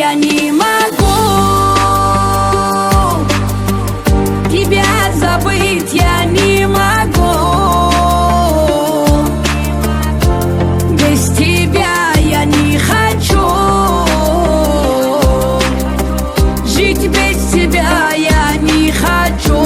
я не могу тебя забыть, я не могу. Без тебя я не хочу. Жить без тебя я не хочу.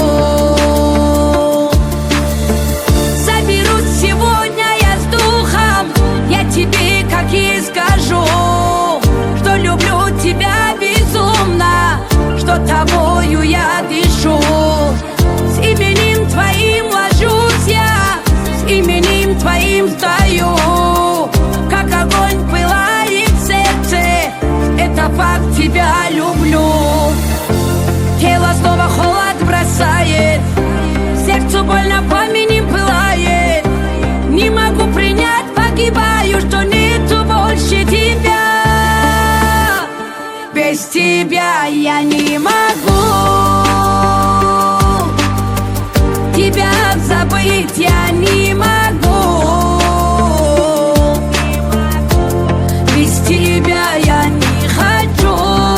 Соберусь сегодня я с духом, я тебе как и скажу, что люблю тебя безумно, что тобою я дышу. С именем твоим ложусь я, с именем твоим стою. Как огонь пылает в сердце, это факт, тебя люблю. Тело снова холод бросает, сердцу больно, пламенем пылает. Не могу принять, погибаю, что нету больше тебя. Без тебя я не могу тебя забыть, я не могу. Без тебя я не хочу.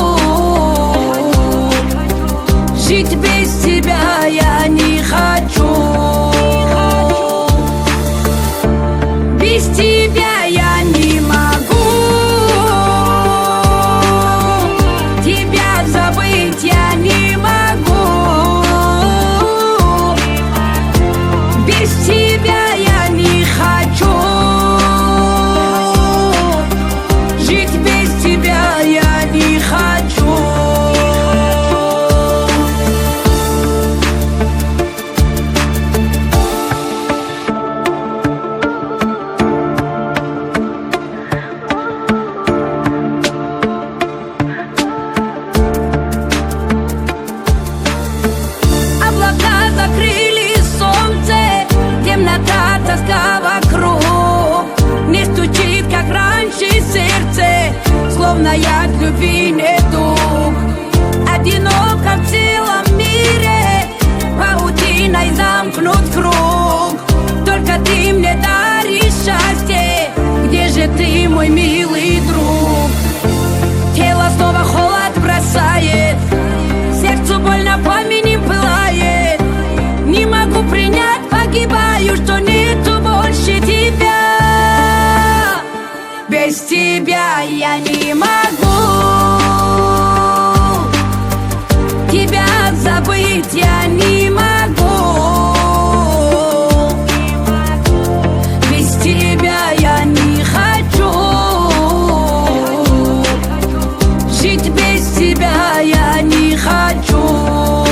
Жить без тебя я не хочу. Без тебя я не могу тебя забыть, я не могу. Без тебя я не хочу. Жить без тебя я не хочу. Облака закрыли солнце, темнота, тоска вокруг. Не стучит, как раньше, сердце, словно я к любви нету. Одиноко в целом мире, паутиной замкнут круг. Только ты мне даришь счастье, где же ты, мой милый друг? Тело снова холод бросает, сердцу больно, пламенем пылает. Не могу принять, погибаю, что нету больше тебя. Без тебя я не могу тебя забыть, я не могу. Без тебя я не хочу. Жить без тебя я не хочу.